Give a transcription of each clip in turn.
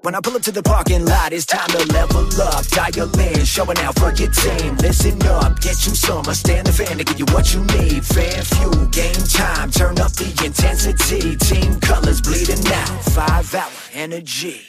When I pull up to the parking lot, it's time to level up. Dial in, showing out for your team. Listen up, get you some. Stand the fan to give you what you need. Fan fuel, game time, turn up the intensity. Team colors bleeding out, 5-hour energy.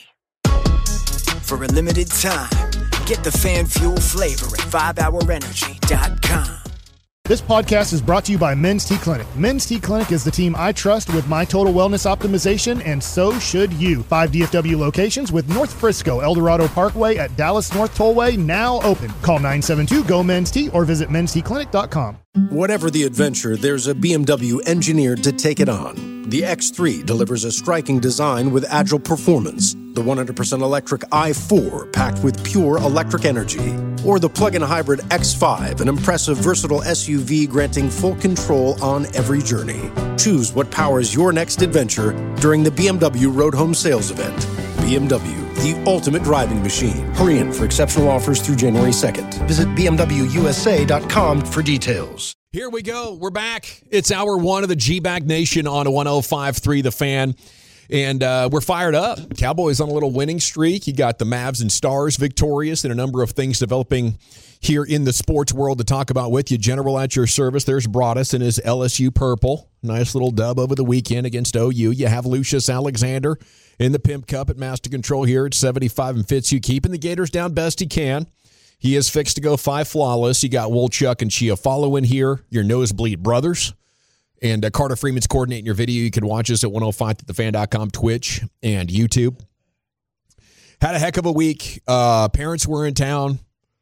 For a limited time, get the fan fuel flavor at 5hourenergy.com. This podcast is brought to you by Men's T Clinic. Men's T Clinic is the team I trust with my total wellness optimization, and so should you. 5 DFW locations with North Frisco, El Dorado Parkway at Dallas North Tollway now open. Call 972-GO-MEN'S-T or visit mensteclinic.com. Whatever the adventure, there's a BMW engineered to take it on. The X3 delivers a striking design with agile performance. The 100% electric i4 packed with pure electric energy. Or the plug-in hybrid X5, an impressive versatile SUV granting full control on every journey. Choose what powers your next adventure during the BMW Road Home Sales Event. BMW, the ultimate driving machine. Hurry in for exceptional offers through January 2nd. Visit BMWUSA.com for details. Here we go. We're back. It's hour one of the G-Bag Nation on 105.3 The Fan. And we're fired up. Cowboys on a little winning streak. You got the Mavs and Stars victorious, and a number of things developing here in the sports world to talk about with you. General at your service. There's Broadus in his LSU purple. Nice little dub over the weekend against OU. You have Lucius Alexander in the Pimp Cup at Master Control here at 75 and Fitz. You keeping the Gators down best he can. He is fixed to go 5 flawless. You got Wolchuk and Chiafalo in here. Your Nosebleed brothers. And Carter Freeman's coordinating your video. You can watch us at 105thethefan.com, Twitch, and YouTube. Had a heck of a week. Parents were in town.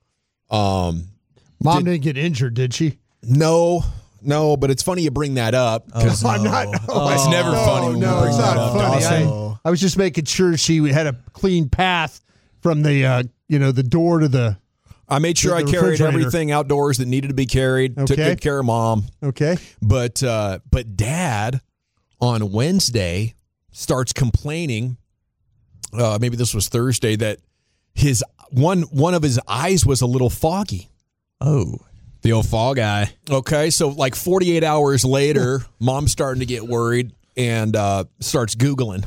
Mom didn't get injured, did she? No, but it's funny you bring that up. It's never funny when you bring it's that not up. funny. I was just making sure she had a clean path from the the door to the. I made sure I carried everything outdoors that needed to be carried. Okay. Took good care of Mom. Okay. But Dad on Wednesday starts complaining. Maybe this was Thursday, that his one of his eyes was a little foggy. Oh, the old fog eye. Okay, so like 48 hours later, Mom's starting to get worried and starts Googling,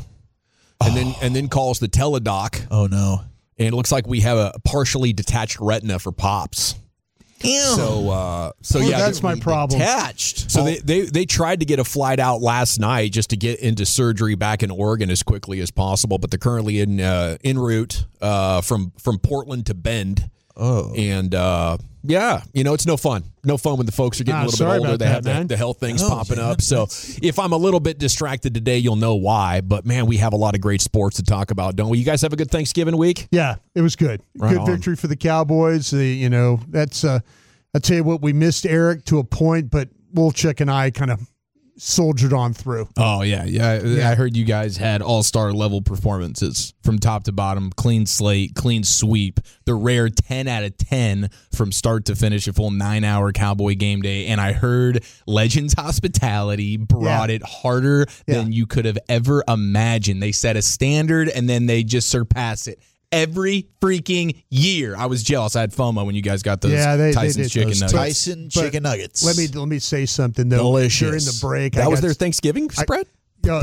and then calls the teledoc. Oh no. And it looks like we have a partially detached retina for Pops. Ew. So yeah, that's my problem. Detached. So they tried to get a flight out last night just to get into surgery back in Oregon as quickly as possible, but they're currently en route from Portland to Bend. Oh, and yeah, it's no fun. No fun when the folks are getting a little bit older. They have the health things popping up. So if I'm a little bit distracted today, you'll know why. But, man, we have a lot of great sports to talk about, don't we? You guys have a good Thanksgiving week? Yeah, it was good. Right good on. Victory for the Cowboys. That's I tell you what, we missed Eric to a point, but Wolchuk and I kind of soldiered on through. Oh, yeah. I heard you guys had all-star level performances from top to bottom, clean slate, clean sweep, the rare 10 out of 10 from start to finish, a full 9-hour Cowboy game day. And I heard Legends Hospitality brought it harder than you could have ever imagined. They set a standard, and then they just surpass it every freaking year. I was jealous. I had FOMO when you guys got those Tyson's chicken nuggets. Tyson chicken nuggets. Let me say something though. Delicious. During the break, That was their Thanksgiving spread? No,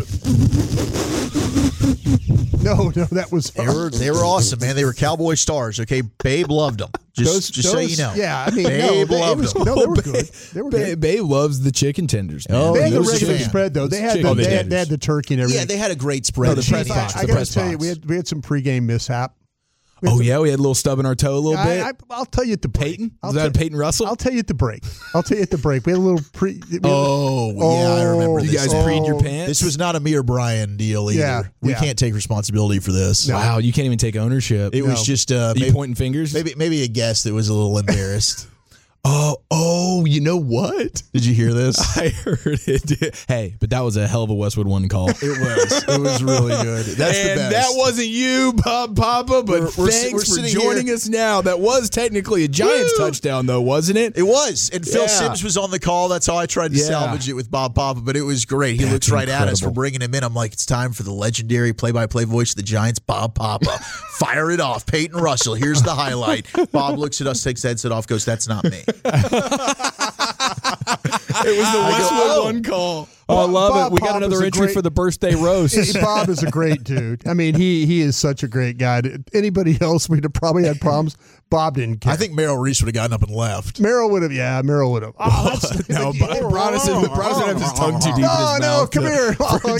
that was They were awesome, man. They were Cowboy stars. Okay, Babe loved them. Just so you know. Yeah, I mean, Babe loved them. No, they were good. They were good. Babe loves the chicken tenders, man. Oh, They had he the was a regular fan. spread though. They had chicken they tenders. had the turkey and everything. Yeah, they had a great spread. the press box. I The got press to tell you, box. we had some pregame mishap. Oh, yeah, we had a little stub in our toe a little bit. I'll tell you at the break. Peyton? I'll Was that tell- Peyton Russell? I'll tell you at the break. We had a little I remember You this. guys preed your pants? This was not a me or Brian deal either. Yeah, We yeah. can't take responsibility for this. Wow, you can't even take ownership. It was just Are you pointing fingers? maybe a guest that was a little embarrassed. Oh, you know what? Did you hear this? I heard it. Hey, but that was a hell of a Westwood One call. It was really good. That's the And best. that wasn't you, Bob Papa, but We're thanks for sitting joining here. us now. That was technically a Giants touchdown, though, wasn't it? It was. And Phil Yeah. Sims was on the call. That's how I tried to Yeah. salvage it with Bob Papa, but it was great. He That's looks right at us for incredible. bringing him in. I'm like, it's time for the legendary play-by-play voice of the Giants, Bob Papa. Fire it off. Peyton Russell. Here's the highlight. Bob looks at us, takes the headset off, goes, that's not me. It was the Westwood One call. Oh, I love Bob it. We got Pop another is a entry great- for the birthday roast. Bob is a great dude. I mean, he is such a great guy. Anybody else would have probably had problems. Bob didn't care. I think Merrill Reese would have gotten up and left. Merrill would have. Yeah, Merrill would have. Oh, that's No, Bronson would have his tongue too deep in his mouth. No, come here.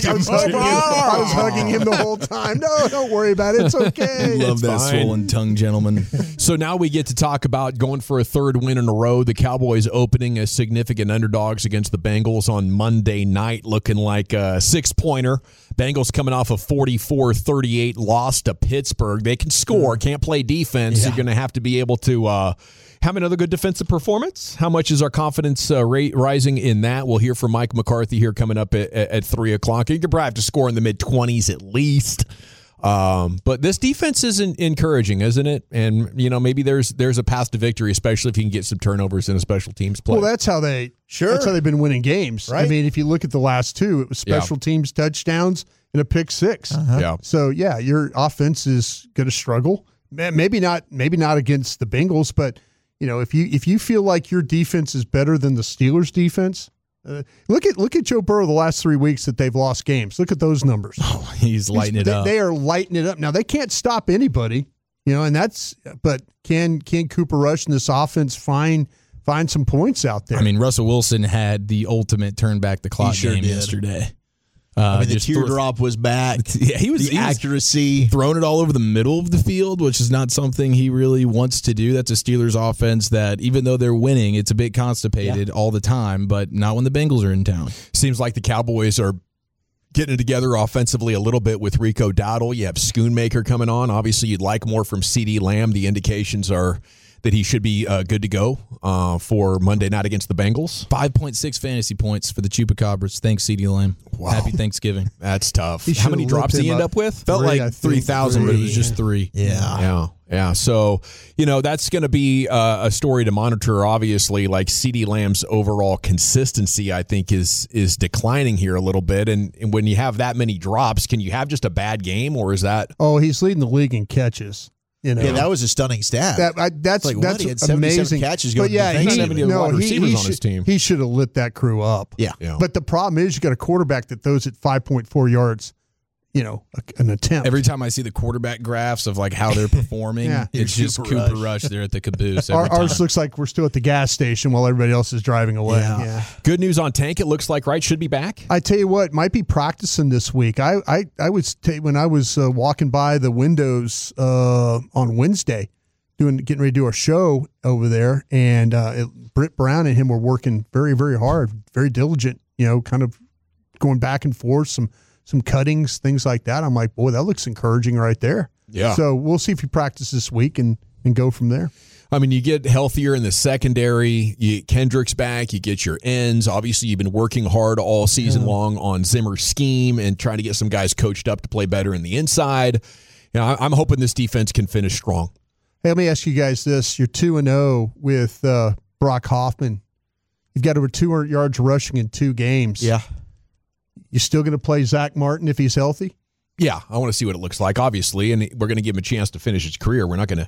I was hugging him the whole time. No, don't worry about it. It's okay. Love It's that fine. swollen tongue, gentlemen. So now we get to talk about going for a third win in a row. The Cowboys opening as significant underdogs against the Bengals on Monday night, looking like a 6-pointer. Bengals coming off a 44-38 loss to Pittsburgh. They can score, can't play defense. You're going to have to be able to have another good defensive performance. How much is our confidence rising in that? We'll hear from Mike McCarthy here coming up at 3 o'clock. You could probably have to score in the mid-20s at least. But this defense is encouraging, isn't it? And, maybe there's a path to victory, especially if you can get some turnovers in a special teams play. Well, that's how they've been winning games. Right. I mean, if you look at the last two, it was special teams touchdowns and a pick six. Yeah. So yeah, your offense is going to struggle. Maybe not against the Bengals, but if you feel like your defense is better than the Steelers' defense, look at Joe Burrow the last 3 weeks that they've lost games. Look at those numbers. He's lighting it up. They are lighting it up. Now they can't stop anybody, but can Cooper Rush and this offense find some points out there? I mean, Russell Wilson had the ultimate turn back the clock sure game did. yesterday. The just teardrop was back. Yeah, he was accuracy. throwing it all over the middle of the field, which is not something he really wants to do. That's a Steelers offense that, even though they're winning, it's a bit constipated all the time, but not when the Bengals are in town. Seems like the Cowboys are getting it together offensively a little bit with Rico Dowdle. You have Schoonmaker coming on. Obviously, you'd like more from CeeDee Lamb. The indications are that he should be good to go for Monday night against the Bengals. 5.6 fantasy points for the Chupacabras. Thanks, CeeDee Lamb. Wow. Happy Thanksgiving. That's tough. He How many should've drops did looked he him end up. up with? Felt Three, I like think. 3,000, but it was just 3. Yeah. So, that's going to be a story to monitor. Obviously, like CeeDee Lamb's overall consistency, I think, is declining here a little bit. And when you have that many drops, can you have just a bad game, or is that? Oh, he's leading the league in catches. Yeah, that was a stunning stat. That's Like, what? He had 77 amazing. catches But going yeah, defensively. He doesn't have any wide receivers on his team. He should have lit that crew up. Yeah. But the problem is, you got a quarterback that throws at 5.4 yards. An attempt. Every time I see the quarterback graphs of like how they're performing, Yeah. it's just Cooper Rush there at the caboose. Every Ours time. looks like we're still at the gas station while everybody else is driving away. Yeah. Good news on Tank, it looks like, right? Should be back. I tell you what, might be practicing this week. I was when I was walking by the windows on Wednesday, getting ready to do our show over there, and Britt Brown and him were working very, very hard, very diligent. Kind of going back and forth, some cuttings, things like that. I'm like, boy, that looks encouraging right there. Yeah. So we'll see if he practices this week and go from there. I mean, you get healthier in the secondary. Kendrick's back. You get your ends. Obviously, you've been working hard all season long on Zimmer's scheme and trying to get some guys coached up to play better in the inside. I'm hoping this defense can finish strong. Hey, let me ask you guys this. You're 2-0 with Brock Hoffman. You've got over 200 yards rushing in 2 games. Yeah. You still going to play Zach Martin if he's healthy? Yeah, I want to see what it looks like, obviously, and we're going to give him a chance to finish his career. We're not going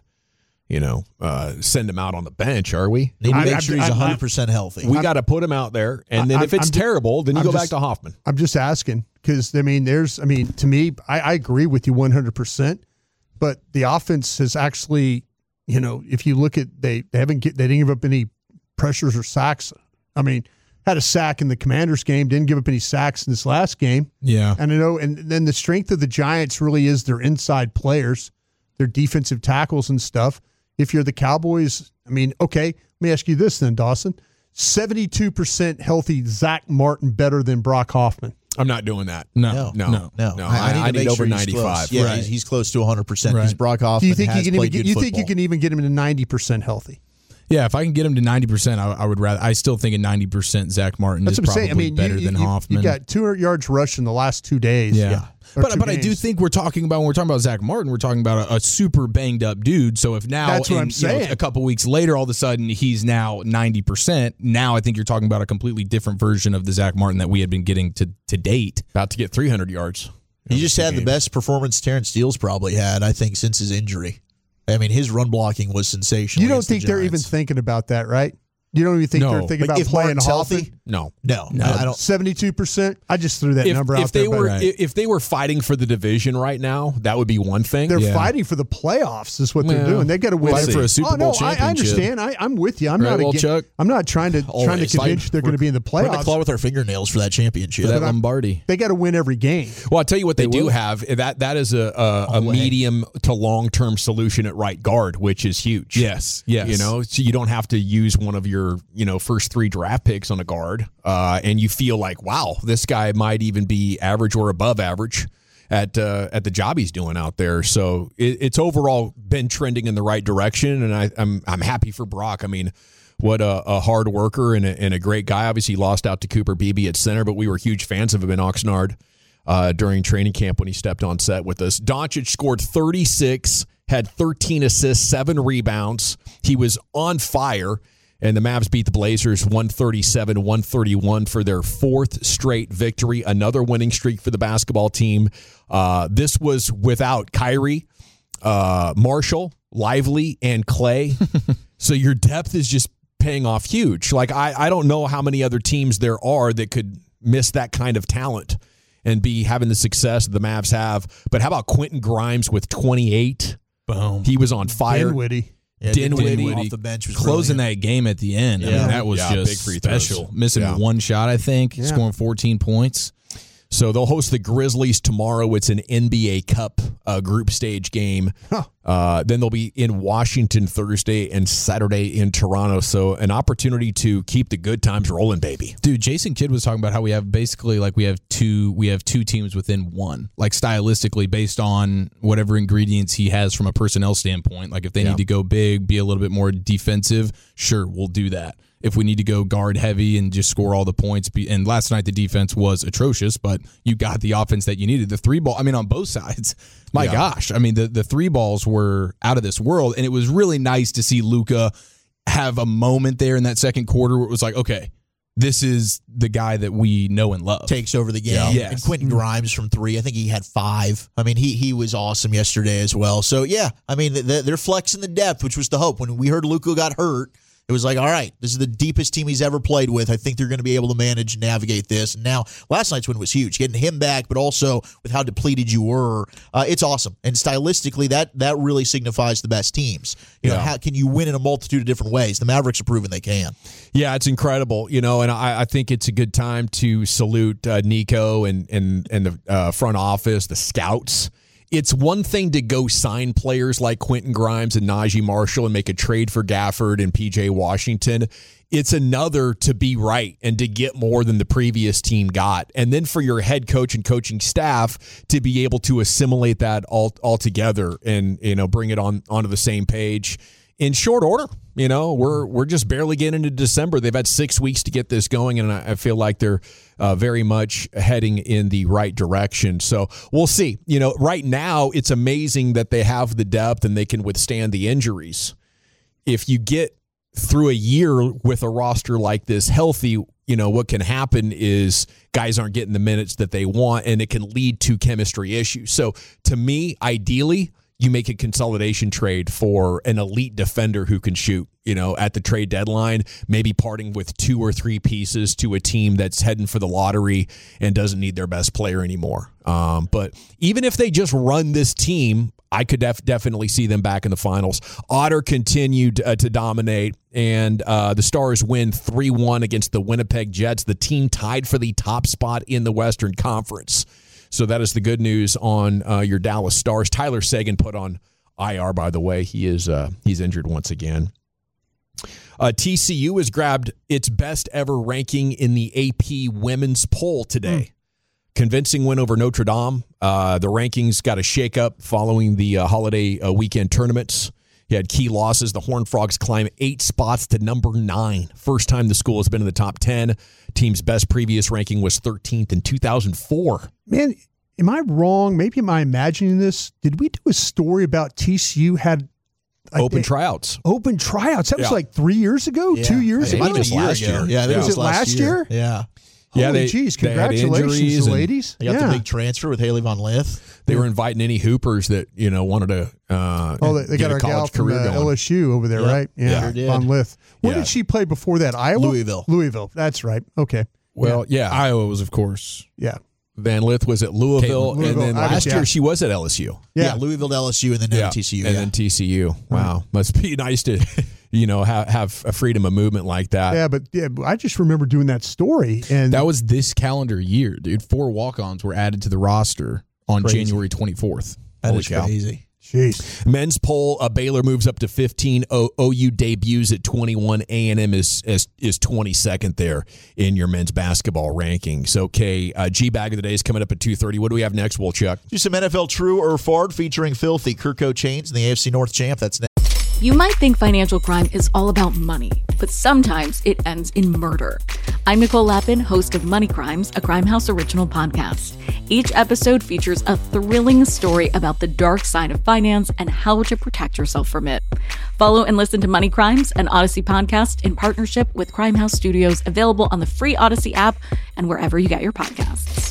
to, send him out on the bench, are we? Need to make sure he's 100% healthy. We got to put him out there, and then if it's terrible, then you go back to Hoffman. I'm just asking because, to me, I agree with you 100%, but the offense has actually, if you look at, they didn't give up any pressures or sacks. I mean, had a sack in the Commanders game, didn't give up any sacks in this last game. Yeah. And and then the strength of the Giants really is their inside players, their defensive tackles and stuff. If you're the Cowboys, okay, let me ask you this then, Dawson. 72% healthy Zach Martin better than Brock Hoffman. I'm not doing that. No. I need over he's 95. close. Yeah, Right. he's close to 100%. Right. Because Brock Hoffman Do you think has you can played good you think you football. can even get him to 90% healthy? Yeah, if I can get him to 90%, I would rather. I still think at 90%, Zach Martin That's is what I'm probably saying. better than Hoffman. You got 200 yards rush in the last 2 days. Yeah. Or But 2 I do games. think when we're talking about Zach Martin, we're talking about a super banged up dude. So if now That's what I'm saying. a couple weeks later, all of a sudden he's now 90%. Now I think you're talking about a completely different version of the Zach Martin that we had been getting to date. About to get 300 yards. He just had the best performance Terrence Steele's probably had, I think, since his injury. His run blocking was sensational. You don't against the think they're even Giants. thinking about that, right? You don't even think No. they're thinking Like, about if playing Martin's Hoffman? healthy, No. I don't. 72%. I just threw that number out there. If they were fighting for the division right now, that would be one thing. They're fighting for the playoffs. Is what they're doing. They got to win for a Super Bowl championship. I understand. I'm with you. I'm not trying to convince you they're going to be in the playoffs. We're going to claw with our fingernails for that championship. For that Lombardi. They got to win every game. Well, I'll tell you what they do have. That is a medium to long-term solution at right guard, which is huge. Yes. So you don't have to use one of your first 3 draft picks on a guard, and you feel like, wow, this guy might even be average or above average at the job he's doing out there. So it's overall been trending in the right direction, and I'm happy for Brock. I mean, what a hard worker and a great guy. Obviously, he lost out to Cooper Beebe at center, but we were huge fans of him in Oxnard during training camp when he stepped on set with us. Doncic scored 36, had 13 assists, 7 rebounds. He was on fire, and the Mavs beat the Blazers 137-131 for their 4th straight victory, another winning streak for the basketball team. This was without Kyrie, Marshall, Lively, and Clay. So your depth is just paying off huge. Like, I don't know how many other teams there are that could miss that kind of talent and be having the success the Mavs have. But how about Quentin Grimes with 28? Boom. He was on fire. Dinwiddie off the bench was closing brilliant. that game at the end. I mean, that was just big free throws. special. Missing one shot, I think, scoring 14 points. So they'll host the Grizzlies tomorrow. It's an NBA Cup group stage game. Then they'll be in Washington Thursday and Saturday in Toronto. So an opportunity to keep the good times rolling, baby. Dude, Jason Kidd was talking about how we have basically we have two teams within one, like stylistically based on whatever ingredients he has from a personnel standpoint. Like if they need to go big, be a little bit more defensive, sure, we'll do that. If we need to go guard heavy and just score all the points, and last night the defense was atrocious, but you got the offense that you needed. The 3-ball, I mean, on both sides, my gosh, I mean, the 3-balls were out of this world, and it was really nice to see Luka have a moment there in that second quarter where it was like, okay, this is the guy that we know and love. Takes over the game. Yes. And Quentin Grimes from 3. I think he had 5. I mean, he was awesome yesterday as well. So, yeah, I mean, they're flexing the depth, which was the hope. When we heard Luka got hurt, it was like, all right, this is the deepest team he's ever played with. I think they're going to be able to manage and navigate this. And now, last night's win was huge. Getting him back, but also with how depleted you were, it's awesome. And stylistically, that really signifies the best teams. You know, how can you win in a multitude of different ways? The Mavericks are proving they can. Yeah, it's incredible. You know, and I think it's a good time to salute Nico and the front office, the scouts. It's one thing to go sign players like Quentin Grimes and Najee Marshall and make a trade for Gafford and P.J. Washington. It's another to be right and to get more than the previous team got. And then for your head coach and coaching staff to be able to assimilate that all together and, you know, bring it onto the same page in short order. You know, we're just barely getting into December. They've had 6 weeks to get this going, and I feel like they're very much heading in the right direction. So we'll see. You know, right now it's amazing that they have the depth and they can withstand the injuries. If you get through a year with a roster like this healthy, you know, what can happen is guys aren't getting the minutes that they want, and it can lead to chemistry issues. So to me, ideally, you make a consolidation trade for an elite defender who can shoot, you know, at the trade deadline, maybe parting with 2 or 3 pieces to a team that's heading for the lottery and doesn't need their best player anymore. But even if they just run this team, I could definitely see them back in the finals. Otter continued to dominate, and the Stars win 3-1 against the Winnipeg Jets, the team tied for the top spot in the Western Conference. So that is the good news on your Dallas Stars. Tyler Seguin put on IR, by the way. He's injured once again. TCU has grabbed its best ever ranking in the AP women's poll today. Convincing win over Notre Dame. The rankings got a shakeup following the holiday weekend tournaments. He had key losses. The Horned Frogs climb 8 spots to number 9. First time the school has been in the top 10. Team's best previous ranking was 13th in 2004. Man, am I wrong? Maybe am I imagining this? Did we do a story about TCU had open tryouts? Open tryouts. That was like 3 years ago, 2 years ago. It was last year. Yeah, was it last year? Yeah. Holy geez, congratulations, ladies. They got the big transfer with Haley Von Lith. They were inviting any hoopers that wanted to. They got our gal from LSU over there, right? Yeah, Sure did. Von Lith. Where did she play before that? Iowa, Louisville. That's right. Okay. Well, yeah. Iowa was, of course. Yeah. Van Lith was at Louisville, and then last year she was at LSU. Yeah, Louisville to LSU, and then TCU. And then TCU. Wow, must be nice to, have a freedom of movement like that. Yeah, but I just remember doing that story, and That was this calendar year, dude. 4 walk-ons were added to the roster on January 24th. That is crazy. Jeez. Men's poll: Baylor moves up to 15. OU debuts at 21. A&M is 22nd there in your men's basketball rankings. Okay, G-Bag of the Day is coming up at 2:30. What do we have next, Wolchuk? Do some NFL True or Fard featuring Filthy, Kirko Chains, and the AFC North champ. That's next. You might think financial crime is all about money, but sometimes it ends in murder. I'm Nicole Lappin, host of Money Crimes, a Crime House original podcast. Each episode features a thrilling story about the dark side of finance and how to protect yourself from it. Follow and listen to Money Crimes, an Odyssey podcast in partnership with Crime House Studios, available on the free Odyssey app and wherever you get your podcasts.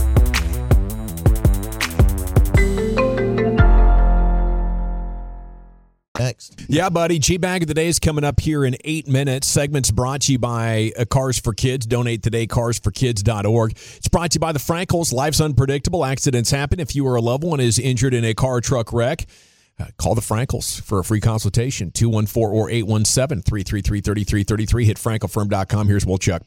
Next. Yeah, buddy. G-Bag of the Day is coming up here in 8 minutes. Segment's brought to you by Cars for Kids. Donate today, carsforkids.org. It's brought to you by the Frankels. Life's unpredictable. Accidents happen. If you or a loved one is injured in a car or truck wreck, call the Frankels for a free consultation. 214 or 817-333-3333. Hit frankelfirm.com. Here's Wolchuk.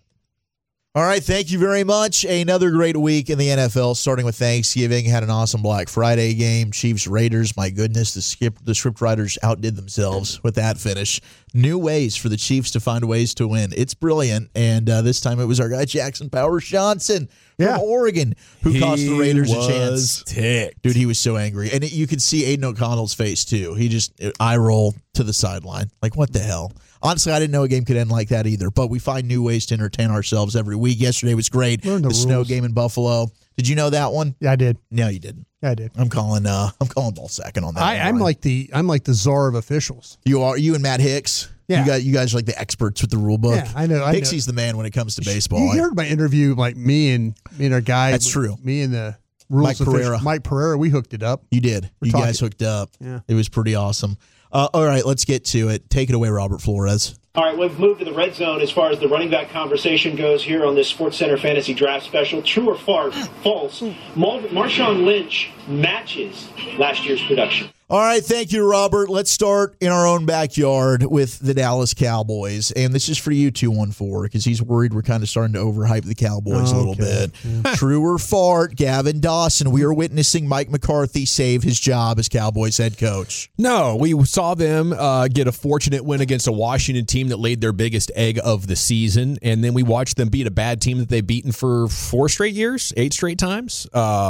All right, thank you very much. Another great week in the NFL, starting with Thanksgiving. Had an awesome Black Friday game. Chiefs, Raiders, my goodness, the script writers outdid themselves with that finish. New ways for the Chiefs to find ways to win. It's brilliant, and this time it was our guy Jackson Powers Johnson from Oregon who cost the Raiders a chance. Ticked. Dude, he was so angry. And you could see Aiden O'Connell's face, too. He just eye roll to the sideline. Like, what the hell? Honestly, I didn't know a game could end like that either, but we find new ways to entertain ourselves every week. Yesterday was great. The snow game in Buffalo. Did you know that one? Yeah, I did. No, you didn't. Yeah, I did. I'm calling ball second on that. I'm like the czar of officials. You and Matt Hicks. Yeah. You guys are like the experts with the rule book. Yeah, I know. Hicksy's the man when it comes to baseball. You heard my interview, like me and our guy. That's true. Me and the rules Mike Pereira, we hooked it up. You did. You guys hooked up. Yeah. It was pretty awesome. All right, let's get to it. Take it away, Robert Flores. All right, we've moved to the red zone as far as the running back conversation goes here on this SportsCenter Fantasy Draft Special. True or false? Marshawn Lynch matches last year's production. All right, thank you, Robert. Let's start in our own backyard with the Dallas Cowboys. And this is for you, 214, because he's worried we're kind of starting to overhype the Cowboys a little bit. Yeah. True or fart, Gavin Dawson, we are witnessing Mike McCarthy save his job as Cowboys head coach. No, we saw them get a fortunate win against a Washington team that laid their biggest egg of the season. And then we watched them beat a bad team that they've beaten for 4 straight years, 8 straight times.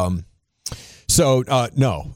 So no.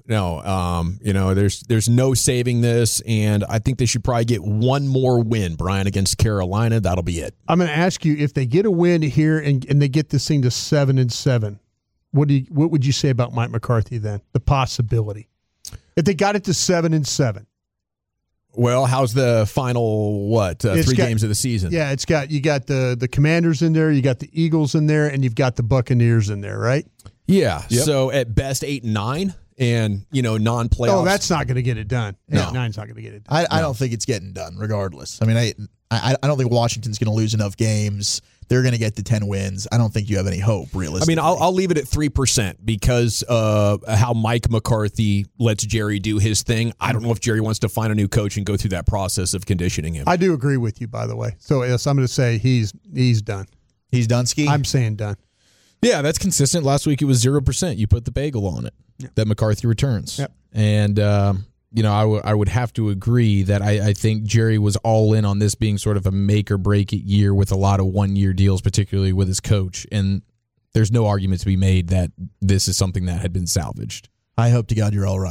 There's no saving this, and I think they should probably get one more win, Brian, against Carolina. That'll be it. I'm going to ask you, if they get a win here and they get this thing to 7-7, what would you say about Mike McCarthy then? The possibility, if they got it to 7-7. Well, how's the final 3 games of the season? Yeah, you got the Commanders in there, you got the Eagles in there, and you've got the Buccaneers in there, right? Yeah. Yep. So at best 8-9, and non-playoffs. Oh, that's not going to get it done. No. 8-9's not going to get it done. I don't think it's getting done, regardless. I mean, I don't think Washington's going to lose enough games. They're going to get to 10 wins. I don't think you have any hope, realistically. I mean, I'll leave it at 3% because how Mike McCarthy lets Jerry do his thing. I don't know if Jerry wants to find a new coach and go through that process of conditioning him. I do agree with you, by the way. So, yes, I'm going to say he's done. He's done, Ski? I'm saying done. Yeah, that's consistent. Last week it was 0%. You put the bagel on it that McCarthy returns. Yep. And, I would have to agree that I think Jerry was all in on this being sort of a make or break it year with a lot of 1-year deals, particularly with his coach. And there's no argument to be made that this is something that had been salvaged. I hope to God you're all right.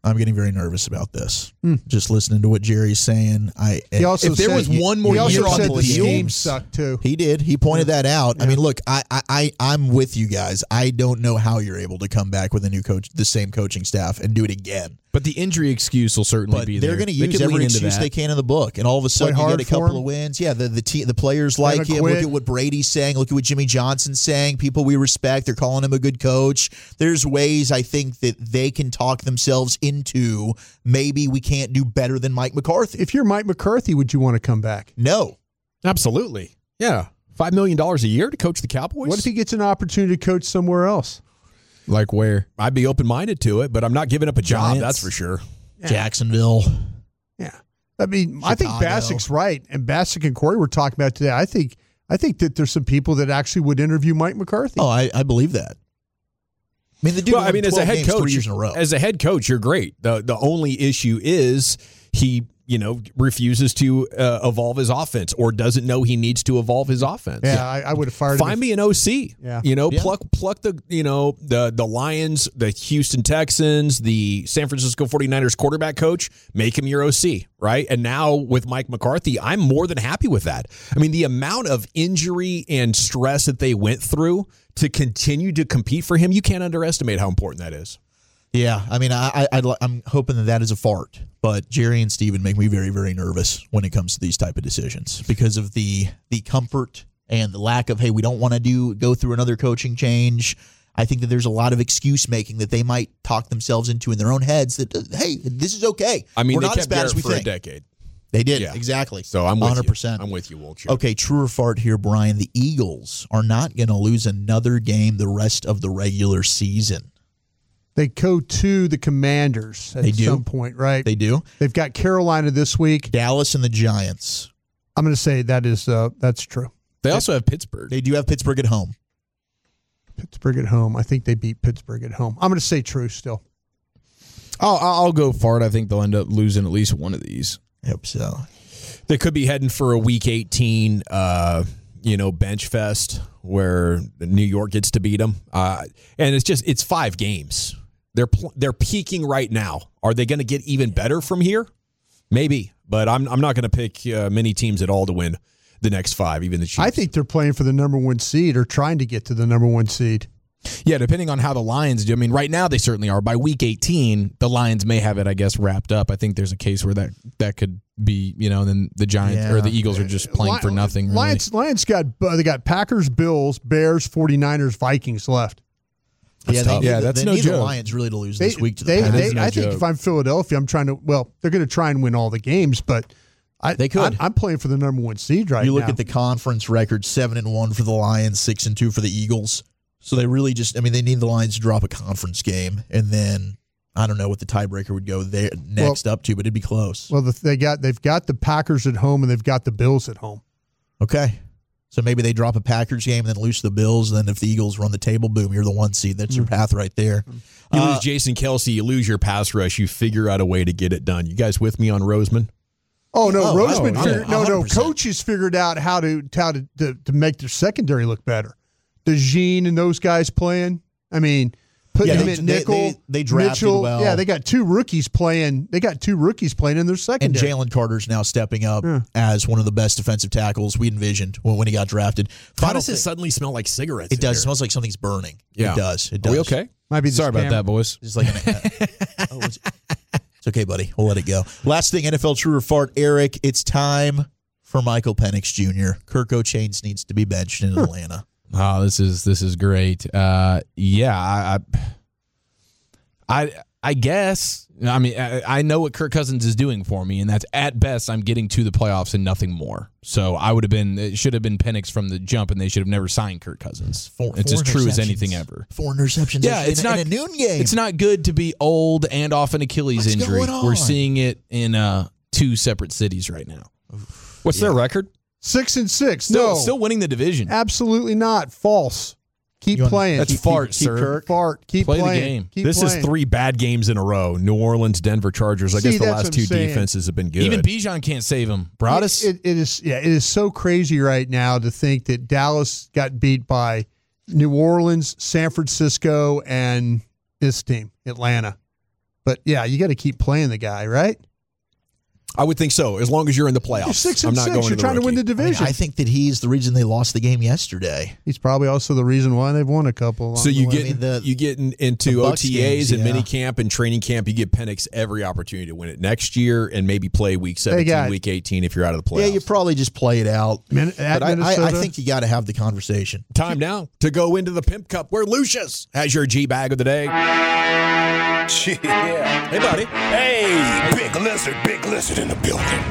I'm getting very nervous about this. Just listening to what Jerry's saying. He also if there said, was one more he also year on said the the scheme field, sucked too. He did. He pointed that out. I mean, look, I'm with you guys. I don't know how you're able to come back with a new coach, the same coaching staff, and do it again. but the injury excuse will certainly But be there. they're going to They use could lean every into excuse that. they can in the book, and all of a sudden you hard get a for couple him. of wins. Yeah, the players like Never him. quit. Look at what Brady's saying. Look at what Jimmy Johnson's saying. People we respect, they're calling him a good coach. There's ways I think that they can talk themselves into maybe we can't do better than Mike McCarthy. If you're Mike McCarthy, would you want to come back? No. Absolutely. Yeah. $5 million a year to coach the Cowboys? What if he gets an opportunity to coach somewhere else? Like where? I'd be open-minded to it, but I'm not giving up a job, Giants. that's for sure. Jacksonville. Yeah. I mean, I think Chicago. Bassick's right, and Bassick and Corey were talking about today. I think that there's some people that actually would interview Mike McCarthy. Oh, I believe that. I mean, the dude Well, I won mean, as a 12 head games 3 coach, years in a row. as a head coach, you're great. The only issue is he, refuses to evolve his offense or doesn't know he needs to evolve his offense. Yeah, I would have fired him. Find me an OC. Yeah. Pluck the the Lions, the Houston Texans, the San Francisco 49ers quarterback coach, make him your OC, right? And now with Mike McCarthy, I'm more than happy with that. I mean, the amount of injury and stress that they went through to continue to compete for him, you can't underestimate how important that is. Yeah, I mean, I'm hoping that is a fart, but Jerry and Steven make me very, very nervous when it comes to these type of decisions because of the comfort and the lack of, hey, we don't want to go through another coaching change. I think that there's a lot of excuse making that they might talk themselves into in their own heads that, hey, this is okay. I mean, we're they not kept as bad Garrett as we for think. a decade. They did, Yeah. exactly. So I'm with 100%. you. I'm with you, Wiltshire. Okay, true or fart here, Brian. The Eagles are not going to lose another game the rest of the regular season. They go to the Commanders at some point, right? They do. They've got Carolina this week. Dallas and the Giants. I'm going to say that's true. They also have Pittsburgh. They do have Pittsburgh at home. Pittsburgh at home. I think they beat Pittsburgh at home. I'm going to say true still. I'll go fart. I think they'll end up losing at least one of these. I hope so. They could be heading for a Week 18, bench fest where New York gets to beat them. And it's 5 games. They're peaking right now. Are they going to get even better from here? Maybe, but I'm not going to pick many teams at all to win the next 5, even the Chiefs. I think they're playing for the number 1 seed or trying to get to the number 1 seed. Yeah, depending on how the Lions do. I mean, right now they certainly are. By Week 18, the Lions may have it, I guess, wrapped up. I think there's a case where that could be, then the Giants or the Eagles are just playing for nothing. Really. Lions got Packers, Bills, Bears, 49ers, Vikings left. That's no need joke. the Lions really to lose this week to the That Packers. is no I think joke. if I'm Philadelphia, I'm trying to. Well, they're going to try and win all the games, but They could. I'm playing for the number 1 seed right now. You look at the conference record: 7-1 for the Lions, 6-2 for the Eagles. So they really they need the Lions to drop a conference game, and then I don't know what the tiebreaker would go there next up to, but it'd be close. Well, they've got the Packers at home and they've got the Bills at home. Okay. So maybe they drop a Packers game and then lose the Bills. And then if the Eagles run the table, boom, you're the 1 seed. That's your path right there. You lose Jason Kelce, you lose your pass rush, you figure out a way to get it done. You guys with me on Roseman? Oh no, Oh, Roseman. oh, Figured, yeah, no. 100%. Coaches figured out how to make their secondary look better. DeJean and those guys playing. I mean, putting them at nickel. They drafted Mitchell. well. Yeah, they got 2 rookies playing. They got 2 rookies playing in their And secondary. Jalen Carter's now stepping up as one of the best defensive tackles we envisioned when he got drafted. How does it suddenly smell like cigarettes? It does. It in here? smells like something's burning. Yeah. It does. It Are does. we okay? Might be the Sorry about scammer. that, boys. It's like it's okay, buddy. We'll let it go. Last thing, NFL true or fart, Eric. It's time for Michael Penix Jr. Kirk O'Chains needs to be benched in Atlanta. Oh, this is great. I guess. I mean, I know what Kirk Cousins is doing for me, and that's at best I'm getting to the playoffs and nothing more. So it should have been Penix from the jump, and they should have never signed Kirk Cousins. It's as true as anything ever. 4 interceptions. Yeah, it's not in a noon game. It's not good to be old and off an Achilles What's injury. going on? We're seeing it in 2 separate cities right now. What's their record? 6-6. Still winning the division. Absolutely not. False. Keep playing. That's fart, sir. Kirk. Fart. Keep Play the playing. game. Keep This playing. is 3 bad games in a row. New Orleans, Denver Chargers. I See, guess the that's last what 2 I'm saying. defenses have been good. Even Bijan can't save him. Broadus. It is so crazy right now to think that Dallas got beat by New Orleans, San Francisco, and this team, Atlanta. But, yeah, you got to keep playing the guy, right? I would think so, as long as you're in the playoffs. You're 6-6. I'm not going You're trying to win the I, mean, division. I think that he's the reason they lost the game yesterday. He's probably also the reason why they've won a couple. So you get I mean, you get into the Bucs OTAs games, and yeah. mini camp and training camp. You get Penix every opportunity to win it next year and maybe play week 17, week 18 if you're out of the playoffs. Yeah, you probably just play it out. At But I Minnesota? think you got to have the conversation. Time now to go into the Pimp Cup where Lucius has your G-Bag of the day. Yeah. Hey, buddy. Hey, big lizard in the building.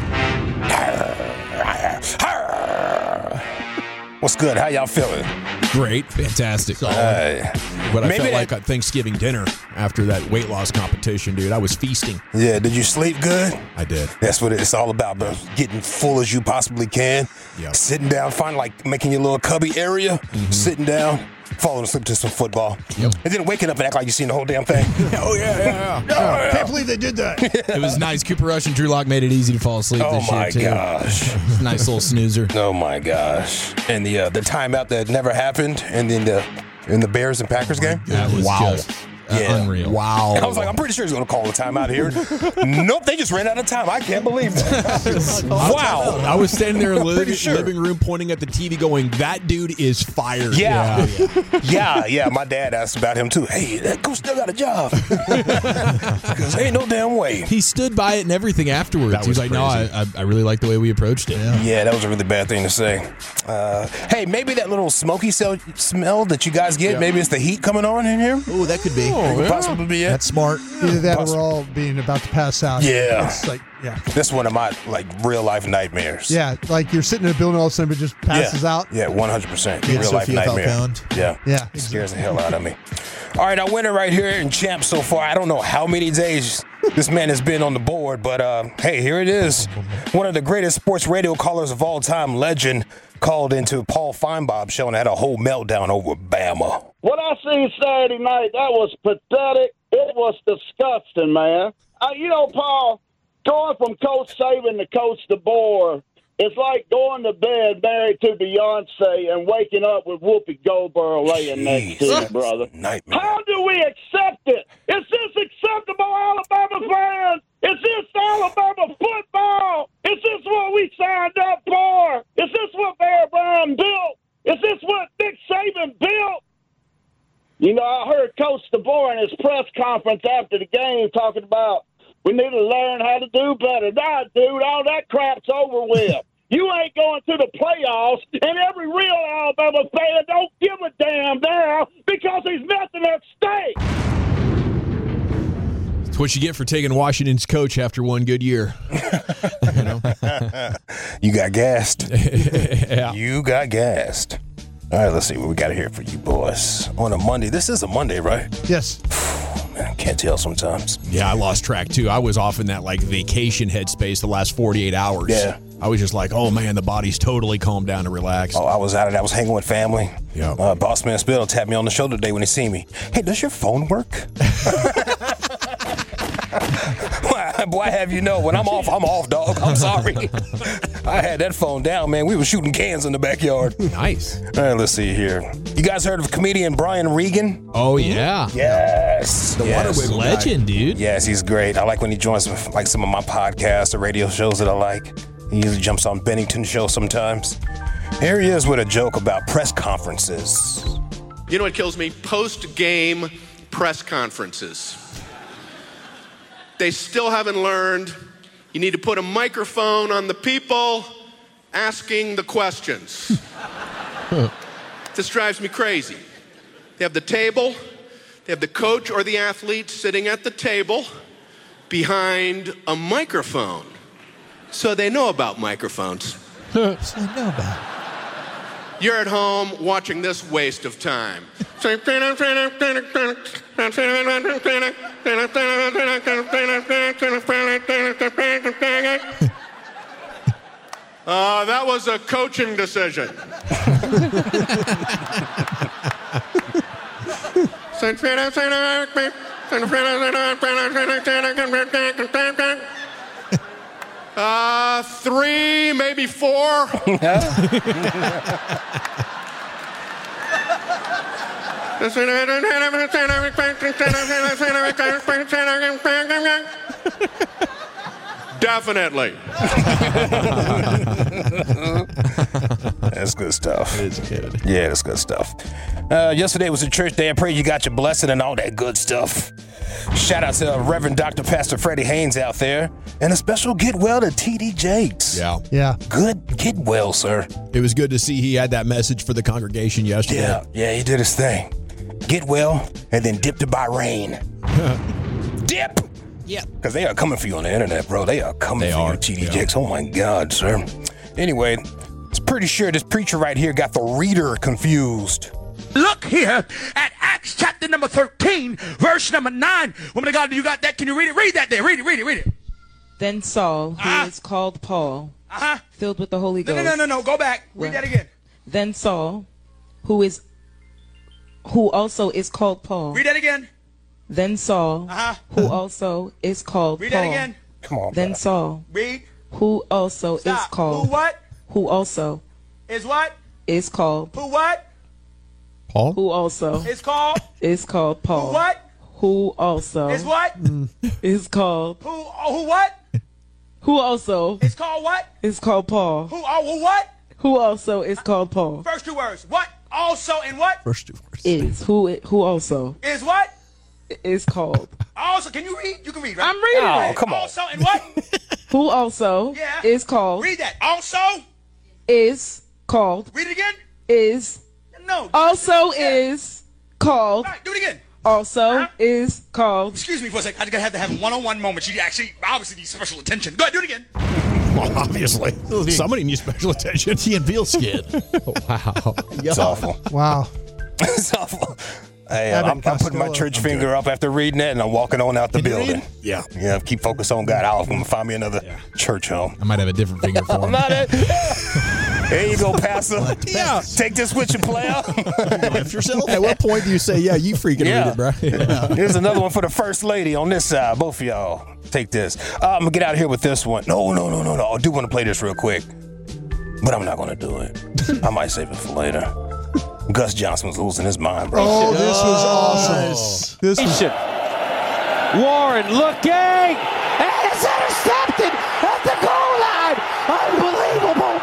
What's good? How y'all feeling? Great. Fantastic. But I Maybe felt that- like at Thanksgiving dinner after that weight loss competition, dude. I was feasting. Yeah, did you sleep good? I did. That's what it's all about, bro. Getting full as you possibly can. Yeah. Sitting down, find like making your little cubby area, sitting down, falling asleep to some football. Yep. And then waking up and act like you seen the whole damn thing. Oh, yeah. Can't believe they did that. It was nice. Cooper Rush and Drew Lock made it easy to fall asleep Oh this year, my too. gosh. Nice little snoozer. Oh my gosh. And the timeout that never happened and then in the Bears and Packers game. That was just unreal. Wow. I was like, I'm pretty sure he's going to call the timeout here. Nope, they just ran out of time. I can't believe that. Wow. I was standing there in the Pretty sure. living room pointing at the TV going, that dude is fired. Yeah. Yeah. My dad asked about him too. Hey, that coach still got a job. Because ain't no damn way. He stood by it and everything afterwards. That He was was like, no, I really like the way we approached it. Yeah, that was a really bad thing to say. Hey, maybe that little smoky smell that you guys get, maybe it's the heat coming on in here. Ooh, that could be. Could possibly be it. That's smart. Either that or we're all being about to pass out. Yeah. It's like, yeah. That's one of my real life nightmares. Yeah, like you're sitting in a building, all of a sudden it just passes out. Yeah, 100%. Yeah, Real life Sophia nightmare. Falcone. Yeah. Yeah, It scares the hell out of me. All right, our winner right here in champ so far. I don't know how many days this man has been on the board, but hey, here it is. One of the greatest sports radio callers of all time, legend, called into Paul Feinbaum's show and had a whole meltdown over Bama. What I seen Saturday night, that was pathetic. It was disgusting, man. Paul, going from Coach Saban to Coach DeBoer, it's like going to bed married to Beyonce and waking up with Whoopi Goldberg laying next to you, brother. Nightmare. How do we accept it? Is this acceptable, Alabama fans? Is this Alabama football? Is this what we signed up for? Is this what Bear Brown built? Is this what Nick Saban built? I heard Coach DeBoer in his press conference after the game talking about we need to learn how to do better. Nah, dude, all that crap's over with. You ain't going to the playoffs, and every real Alabama fan don't give a damn now because there's nothing at stake. It's what you get for taking Washington's coach after one good year. You got gassed. Yeah. You got gassed. All right, let's see what we got here for you boys. On a Monday. This is a Monday, right? Yes. Man, I can't tell sometimes. Yeah, I lost track too. I was off in that vacation headspace the last 48 hours. Yeah. I was just like, oh man, the body's totally calmed doan and relaxed. Oh, I was out of that. I was hanging with family. Yeah. Boss Man Spill tapped me on the shoulder today when he seen me. Hey, does your phone work? Boy, have you know, when I'm off, dog. I'm sorry. I had that phone down, man. We were shooting cans in the backyard. Nice. All right, let's see here. You guys heard of comedian Brian Regan? Oh, yeah. Yes. The Waterway legend, dude. Yes, he's great. I like when he joins some of my podcasts or radio shows that I like. He usually jumps on Bennington's show sometimes. Here he is with a joke about press conferences. You know what kills me? Post-game press conferences. They still haven't learned you need to put a microphone on the people asking the questions. This drives me crazy. They have the table, they have the coach or the athlete sitting at the table behind a microphone. So they know about microphones. So I know about it. You're at home watching this waste of time. That was a coaching decision. Three, maybe four. Definitely. That's good stuff. It's good. Yeah, that's good stuff. Yesterday was a church day. I pray you got your blessing and all that good stuff. Shout out to Reverend Dr. Pastor Freddie Haynes out there. And a special get well to T.D. Jakes. Yeah. Good get well, sir. It was good to see he had that message for the congregation yesterday. Yeah, he did his thing. Get well and then dip to Bahrain. Dip! Yeah. Because they are coming for you on the internet, bro. They are coming for you, T.D. Jakes. Oh, my God, sir. Anyway, it's pretty sure this preacher right here got the reader confused. Look here at Acts chapter number 13, verse number 9. Woman of God, you got that? Can you read it? Read that there. Read it. Then Saul, who is called Paul, filled with the Holy Ghost. No. Go back. Read that again. Then Saul, who also is called Paul. Read that again. Then Saul, who also is called Read Paul. that again. Come on. Then bro. Saul, Read. who also is called. Who what? Who also Is what? is called. Who what? Paul? Who also Is called. is called Paul. Who what? Who also Is what? is called. Who what? Who also It's called what? is called Paul. Who what? Who also is called Paul. First two words. What? Also and what? First two words. Is who also Is what? is called. Also, can you read? You can read, right? I'm reading Oh, it. come on. Also and what? Who also Yeah. is called. Read that. Also. Is called. Read it again. Is No. also is called. All right, do it again. Also is called. Excuse me for a second. I just have to have a one-on-one moment. She actually obviously needs special attention. Go ahead, do it again. Well, obviously. Somebody needs special attention. Key and Peele skid. Wow. It's awful. Wow. It's awful. Hey, Abbott I'm putting my Costello. church finger up after reading that, and I'm walking on out the Can you building. read? Yeah. Keep focused on God. I'm gonna find me another church home. I might have a different finger for him. There you go, Pastor. Yeah. Take this with you, player. Lift yourself. At what point do you say, yeah, you freaking read it, bro? Here's another one for the first lady on this side. Both of y'all. Take this. I'm going to get out of here with this one. No. I do want to play this real quick, but I'm not going to do it. I might save it for later. Gus Johnson was losing his mind, bro. Oh, this was awesome. This was Warren looking. And it's intercepted at the goal line. Unbelievable.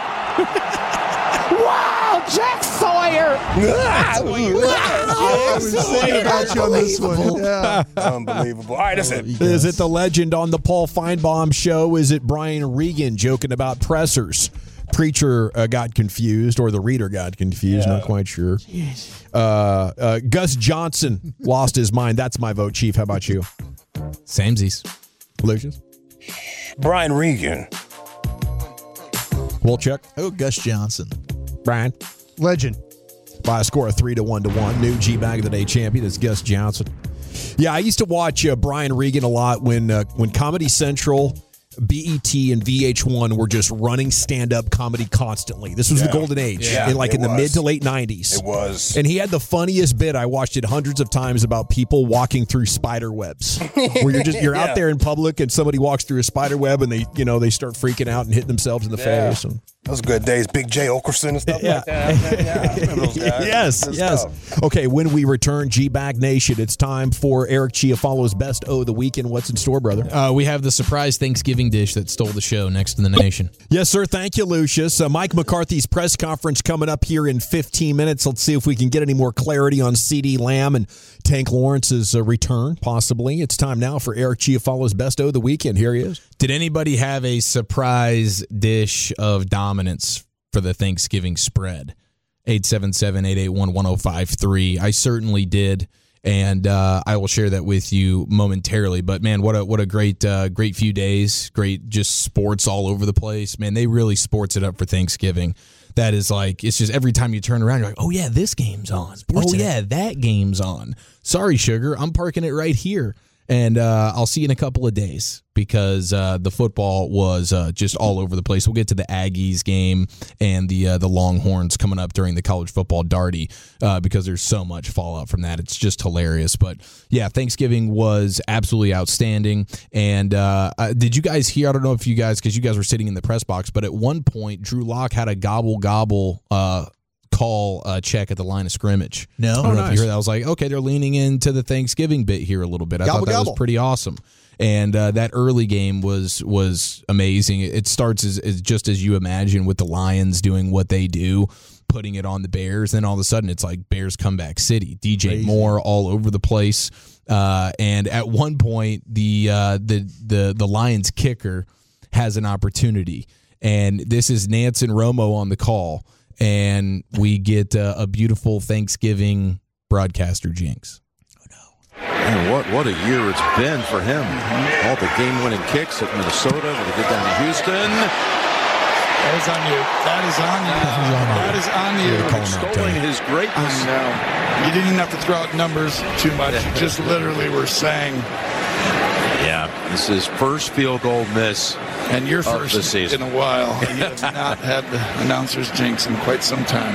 Wow, Jack Sawyer. I was thinking about you on this one. Yeah. Unbelievable. All right, that's it. Is it the legend on the Paul Feinbaum show? Is it Brian Regan joking about pressers? Preacher got confused, or the reader got confused. Not quite sure. Gus Johnson lost his mind. That's my vote, Chief. How about you? Samesies. Lucius? Brian Regan. Wolchuk? Oh, Gus Johnson. Brian? Legend. By a score of 3-1. New G-Bag of the Day champion is Gus Johnson. Yeah, I used to watch Brian Regan a lot when Comedy Central, BET, and VH1 were just running stand-up comedy constantly. This was the golden age, in the mid to late 90s. It was. And he had the funniest bit. I watched it hundreds of times about people walking through spider webs. Where you're out there in public and somebody walks through a spider web and they start freaking out and hitting themselves in the face. And, those good days. Big J. Okerson and stuff like that. Yeah, I remember those guys. Yes. Okay, when we return, G-Bag Nation, it's time for Eric Chiafalo's Best O of the Weekend. What's in store, brother? We have the surprise Thanksgiving dish that stole the show next to the nation. Yes, sir. Thank you, Lucius. Mike McCarthy's press conference coming up here in 15 minutes. Let's see if we can get any more clarity on CeeDee Lamb and Tank Lawrence's return, possibly. It's time now for Eric Chiafalo's Best O of the Weekend. Here he is. Did anybody have a surprise dish of dominance for the Thanksgiving spread? 877-881-1053. I certainly did, and I will share that with you momentarily. But, man, what a great few days. Great just sports all over the place. Man, they really sports it up for Thanksgiving. That is like, it's just every time you turn around, you're like, oh, yeah, this game's on. That game's on. Sorry, sugar, I'm parking it right here. And I'll see you in a couple of days because the football was just all over the place. We'll get to the Aggies game and the Longhorns coming up during the college football Darty because there's so much fallout from that. It's just hilarious. But, yeah, Thanksgiving was absolutely outstanding. And did you guys hear? I don't know if you guys, because you guys were sitting in the press box, but at one point, Drew Lock had a gobble call check at the line of scrimmage. No. I don't know if nice. you heard that. I was like, okay, they're leaning into the Thanksgiving bit here a little bit. I Gobble, thought that gobble. was pretty awesome. And that early game was amazing. It starts as just as you imagine, with the Lions doing what they do, putting it on the Bears. Then all of a sudden, it's like Bears comeback city. DJ Moore all over the place. And at one point, the Lions kicker has an opportunity, and this is Nance and Romo on the call, and we get a beautiful Thanksgiving broadcaster jinx. Man, what a year it's been for him. All the game-winning kicks at Minnesota, when he get down to Houston. That is on you. That is on you. Extolling his greatness. I know. You didn't even have to throw out numbers too much. You just literally were saying. Yeah, this is first field goal miss. And you're of first the season. in a while. You have not had the announcer's jinx in quite some time.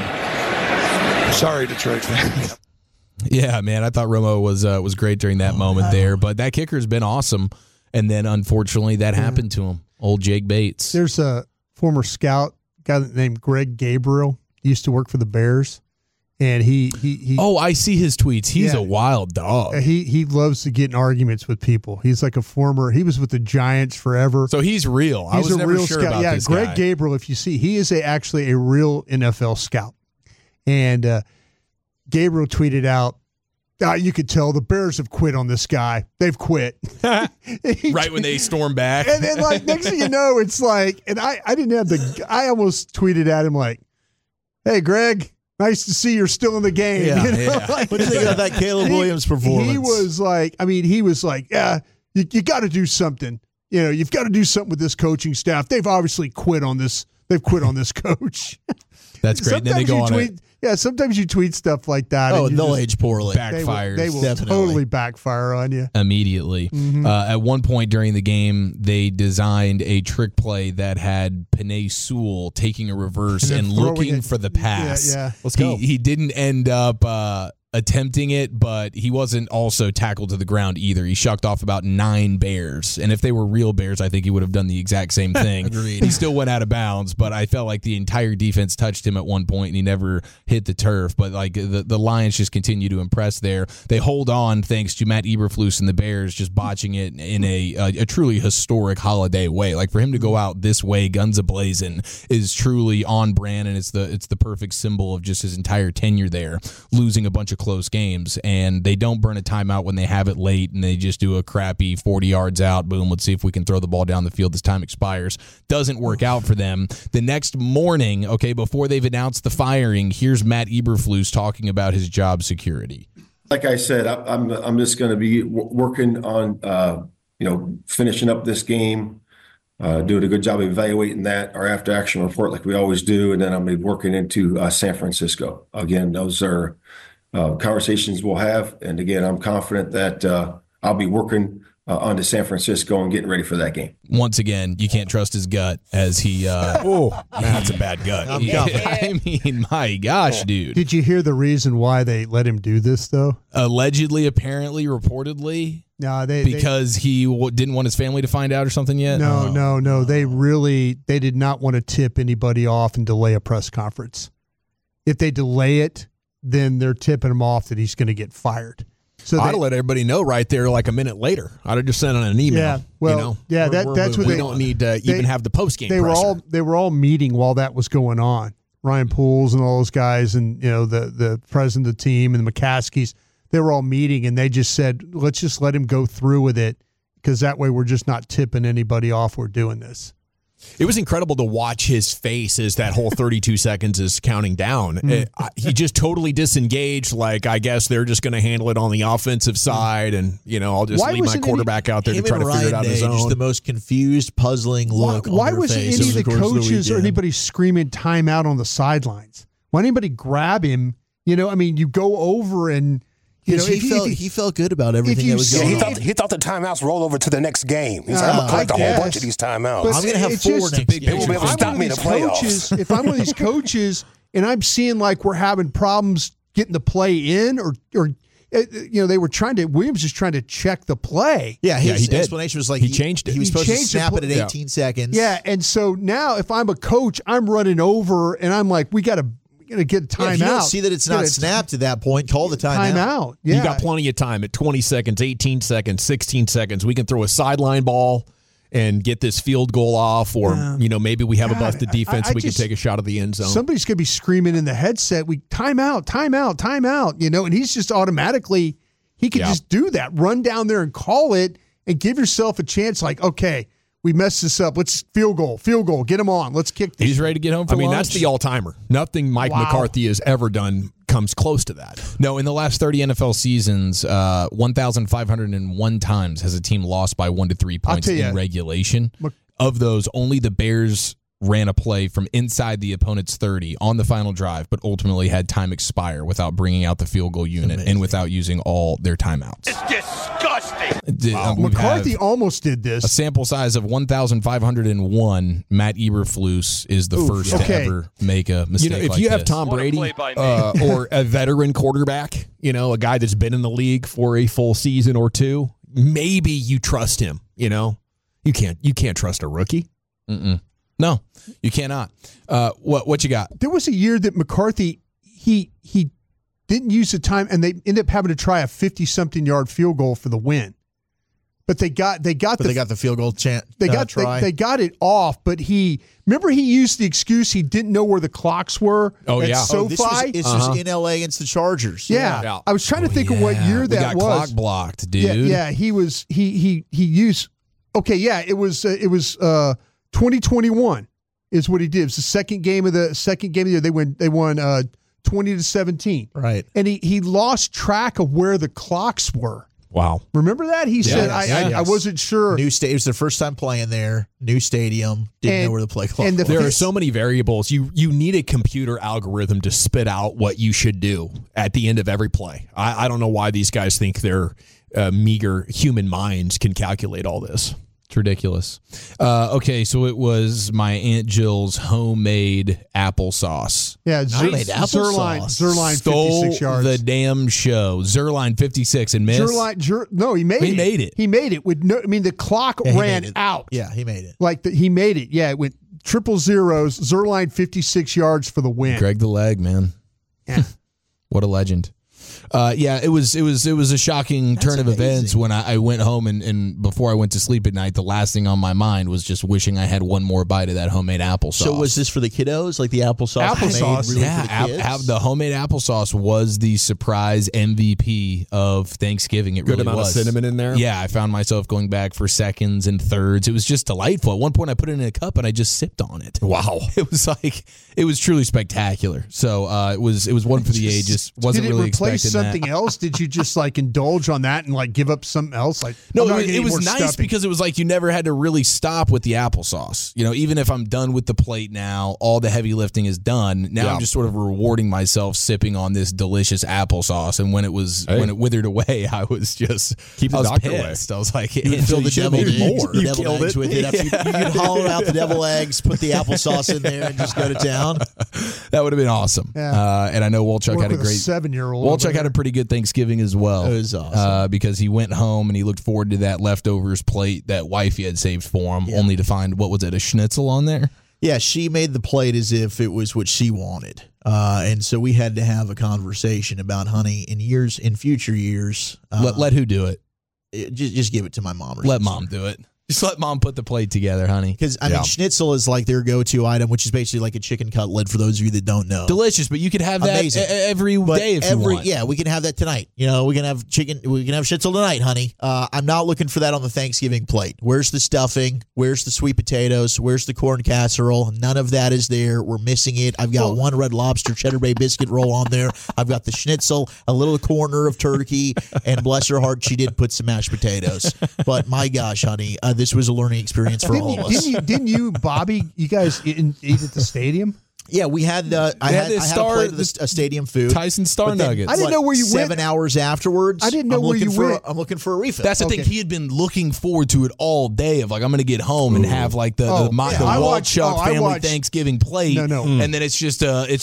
Sorry, Detroit fans. Yeah, man, I thought Romo was great during that moment there, but that kicker's been awesome. And then, unfortunately, that happened to him. Old Jake Bates. There's a former scout guy named Greg Gabriel. He used to work for the Bears, and he Oh, I see his tweets. He's a wild dog. He loves to get in arguments with people. He's like he was with the Giants forever. So he's real. I was never sure about this Greg guy. Gabriel, if you see, he is actually a real NFL scout. And Gabriel tweeted out, you could tell the Bears have quit on this guy. They've quit. Right when they storm back. And then, like, next thing you know, it's like, and I didn't have I almost tweeted at him like, hey, Greg, nice to see you're still in the game. Yeah, you know? yeah. What do you think of that Caleb Williams performance? He was like, yeah, you got to do something. You know, you've got to do something with this coaching staff. They've obviously quit on this. They've quit on this coach. That's great. And then they go on it. Yeah, sometimes you tweet stuff like that. Oh, and they'll age poorly. Backfires. They will Definitely. totally backfire on you. Immediately. Mm-hmm. At one point during the game, they designed a trick play that had Penei Sewell taking a reverse and looking for the pass. Yeah. Let's go. He didn't end up attempting it, but he wasn't also tackled to the ground either. He shucked off about 9 Bears, and if they were real Bears, I think he would have done the exact same thing. Agreed. He still went out of bounds, but I felt like the entire defense touched him at one point, and he never hit the turf. But like the Lions just continue to impress there. They hold on thanks to Matt Eberflus and the Bears just botching it in a truly historic holiday way. Like for him to go out this way, guns a-blazing, is truly on brand, and it's the perfect symbol of just his entire tenure there, losing a bunch of close games, and they don't burn a timeout when they have it late, and they just do a crappy 40 yards out, boom, let's see if we can throw the ball down the field as time expires. Doesn't work out for them. The next morning, okay, before they've announced the firing, here's Matt Eberflus talking about his job security. Like I said, I'm just going to be working on finishing up this game, doing a good job of evaluating that, our after action report like we always do, and then I'm going to be working into San Francisco. Again, those are conversations we'll have. And again, I'm confident that I'll be working on to San Francisco and getting ready for that game. Once again, you can't trust his gut as he that's a bad gut. I mean, my gosh, dude. Did you hear the reason why they let him do this, though? Allegedly, apparently, reportedly. No, because he didn't want his family to find out or something yet? No. They did not want to tip anybody off and delay a press conference. If they delay it, then they're tipping him off that he's going to get fired. So I'd have let everybody know right there like a minute later. I'd have just sent on an email. Yeah, well, that's what we don't need to even have the post-game pressure. They were all meeting while that was going on. Ryan Poles and all those guys and, the president of the team and the McCaskies, they were all meeting, and they just said, let's just let him go through with it because that way we're just not tipping anybody off we're doing this. It was incredible to watch his face as that whole 32 seconds is counting down. He just totally disengaged, like, I guess they're just going to handle it on the offensive side, and, I'll just leave my quarterback out there to try to figure it out on his own. Just the most confused, puzzling look Why on their wasn't face any of the over course coaches of or anybody screaming timeout on the sidelines? Why didn't anybody grab him? You go over and... he felt good about everything that was going on. He thought the timeouts rolled over to the next game. He's like, I'm going to collect a whole bunch of these timeouts. I'm going to have 4 next game. They won't be able to stop me in the playoffs. If I'm one of these coaches and I'm seeing like we're having problems getting the play in or they were Williams was trying to check the play. Yeah, his he did. explanation was like he changed it. He was supposed to snap it at 18 seconds. Yeah, and so now if I'm a coach, I'm running over and I'm like, we got to. going to get a timeout. If you don't see that it's not snapped at that point, call the timeout. Timeout. Yeah. You got plenty of time at 20 seconds, 18 seconds, 16 seconds. We can throw a sideline ball and get this field goal off, or maybe we have a busted defense. We can take a shot at the end zone. Somebody's going to be screaming in the headset, timeout, timeout, timeout, and he's just automatically, he can just do that. Run down there and call it and give yourself a chance like, okay, we messed this up. Let's field goal, get him on. Let's kick this. He's ready to get home for lunch. That's the all-timer. Nothing Mike McCarthy has ever done comes close to that. No, in the last 30 NFL seasons, 1,501 times has a team lost by 1 to 3 points in regulation. Of those, only the Bears ran a play from inside the opponent's 30 on the final drive, but ultimately had time expire without bringing out the field goal unit and without using all their timeouts. It's disgusting. McCarthy almost did this. A sample size of 1,501. Matt Eberflus is the first to ever make a mistake like this. If you have Tom Brady or a veteran quarterback, a guy that's been in the league for a full season or two, maybe you trust him. You can't trust a rookie. No, you cannot. What you got? There was a year that McCarthy, he didn't use the time, and they ended up having to try a 50-something yard field goal for the win. But they got the field goal chance. They got it off, but he used the excuse he didn't know where the clocks were. Oh yeah, SoFi. This was in LA against the Chargers. Yeah. I was trying to think of what year that was. Clock blocked, dude. Yeah, he used. Okay, yeah, it was 2021 is what he did. It was the second game of the year. They won 20-17. Right. And he lost track of where the clocks were. Wow. Remember that? He said, I wasn't sure. It was their first time playing there. New stadium. Didn't know where the play clock was. There are so many variables. You need a computer algorithm to spit out what you should do at the end of every play. I don't know why these guys think their meager human minds can calculate all this. It's ridiculous. Okay, so it was my Aunt Jill's homemade applesauce. Yeah, Zerline 56 yards. The damn show. Zerline 56 and miss. He made it. He made it with the clock ran out. Yeah, he made it. He made it. Yeah, it went triple zeros. Zerline 56 yards for the win. Greg the Leg, man. Yeah. What a legend. It was a shocking turn of events when I went home and before I went to sleep at night, the last thing on my mind was just wishing I had one more bite of that homemade applesauce. So was this for the kiddos, like the applesauce? The homemade applesauce was the surprise MVP of Thanksgiving. It Good really amount was. of cinnamon in there. Yeah, I found myself going back for seconds and thirds. It was just delightful. At one point, I put it in a cup and I just sipped on it. Wow, it was truly spectacular. So it was one for the ages. Wasn't really expecting something else? Did you just indulge on that and give up something else? No, it was nice because it was you never had to really stop with the applesauce. Even if I'm done with the plate now, all the heavy lifting is done. Now I'm just sort of rewarding myself sipping on this delicious applesauce. And when it withered away, I was just keep the doctor pissed. away. I was like, you filled the devil eggs with it. Yeah. You could hollow out the devil eggs, put the applesauce in there, and just go to town. That would have been awesome. Yeah. And I know Wolchuk had a great 7-year-old. Wolchuk had a pretty good Thanksgiving as well. It was awesome because he went home and he looked forward to that leftovers plate that wifey had saved for him, only to find a schnitzel on there. Yeah, she made the plate as if it was what she wanted, and so we had to have a conversation about, honey, in future years, let who do it? Just give it to my mom. Let mom do it. Just let mom put the plate together, honey. Because, mean, schnitzel is their go-to item, which is basically like a chicken cutlet for those of you that don't know. Delicious, but you could have that every day if you want. Yeah, we can have that tonight. We can have chicken. We can have schnitzel tonight, honey. I'm not looking for that on the Thanksgiving plate. Where's the stuffing? Where's the sweet potatoes? Where's the corn casserole? None of that is there. We're missing it. I've got one Red Lobster Cheddar Bay biscuit roll on there. I've got the schnitzel, a little corner of turkey, and bless her heart, she did put some mashed potatoes. But my gosh, honey, this was a learning experience for all of us. Didn't you, Bobby? You guys eat at the stadium? Yeah, we had. I had a plate of a stadium food. Tyson Star Nuggets. I didn't know where you went. 7 hours afterwards. I didn't know where you went. I'm looking for a refill. That's the thing. He had been looking forward to it all day. I'm going to get home and have the Wolchuk family Thanksgiving plate. No. And then it's just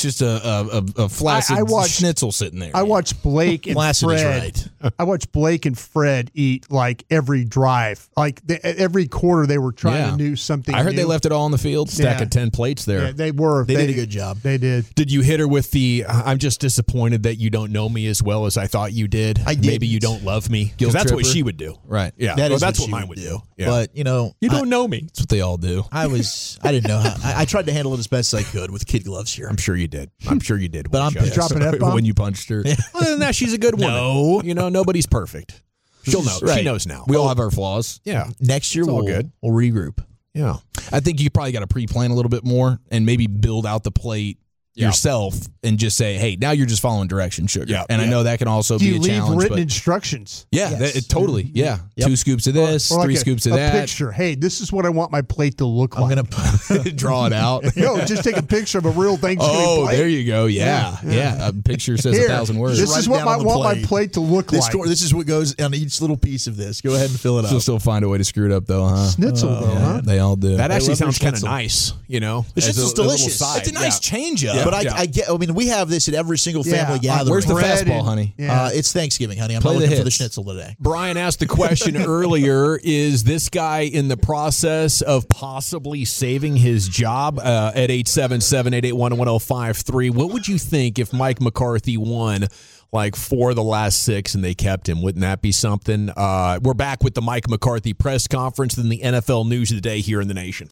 a flaccid schnitzel sitting there. I watched Blake and Fred. I watched Blake and Fred eat every drive, every quarter they were trying to do something. I heard they left it all on the field. Stack of 10 plates there. Yeah, they were. They did a good job. They did. Did you hit her with the, I'm just disappointed that you don't know me as well as I thought you did? I did. Maybe you don't love me. Because that's what she would do. Right. Yeah. That is that's what what she mine would do. Yeah. But, you know. You don't know me. That's what they all do. I didn't know how. I tried to handle it as best I could with kid gloves here. I'm sure you did. But I'm pissed. Dropping F-bomb? When you punched her. Other than that, she's a good woman. No. You know, nobody's perfect. She'll know. Right. She knows now. We all have our flaws. Yeah. Next year, It's all we'll good. We'll regroup. Yeah. I think you probably got to pre-plan a little bit more and maybe build out the plate yourself and just say, hey, now you're just following direction, sugar. Yeah. And I know that can also Do be you a leave challenge. written But instructions? yeah, totally. Yeah. Yep. 2 scoops of this, Or like 3 scoops of a that. picture. Hey, this is what I want my plate to look like. I'm going to Draw it out. Yo, just take a picture of a real Thanksgiving Oh, plate. there you go. Yeah. A picture says Here, 1,000 words. This Write is it what down I on the want my plate. plate to look like. This is what goes on each little piece of this. Go ahead and fill it She'll up. still find a way to screw it up, though, huh? Schnitzel, though, huh? They all do. That actually love their sounds kind of schnitzel. nice, you know? The as a schnitzel's little delicious. side. It's a nice change up. Yeah. But I mean, we have this at every single family Yeah. gathering. Where's the Bread fastball, and- honey? Yeah. It's Thanksgiving, honey. I'm Play not the looking for the hits. schnitzel today. Brian asked the question earlier, is this guy in the process of possibly saving his job at 877-881-1053? What would you think if Mike McCarthy won like 4 of the last 6 and they kept him? Wouldn't that be something? We're back with the Mike McCarthy press conference and the NFL news of the day here in the nation.